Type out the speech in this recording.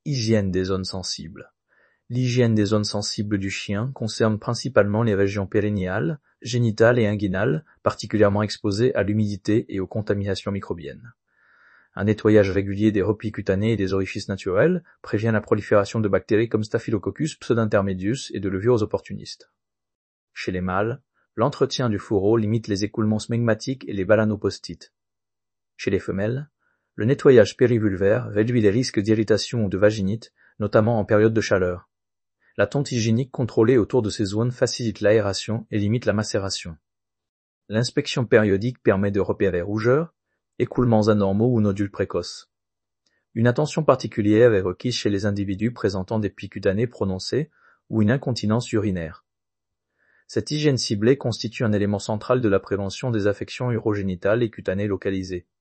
Hygiène des zones sensibles. L'hygiène des zones sensibles du chien concerne principalement les régions périnéales, génitales et inguinales, particulièrement exposées à l'humidité et aux contaminations microbiennes. Un nettoyage régulier des replis cutanés et des orifices naturels prévient la prolifération de bactéries comme Staphylococcus pseudointermedius et de levures opportunistes. Chez les mâles, l'entretien du fourreau limite les écoulements smegmatiques et les balanopostites. Chez les femelles, le nettoyage périvulvaire réduit les risques d'irritation ou de vaginite, notamment en période de chaleur. La tonte hygiénique contrôlée autour de ces zones facilite l'aération et limite la macération. L'inspection périodique permet de repérer rougeurs, écoulements anormaux ou nodules précoces. Une attention particulière est requise chez les individus présentant des plis cutanés prononcés ou une incontinence urinaire. Cette hygiène ciblée constitue un élément central de la prévention des affections urogénitales et cutanées localisées.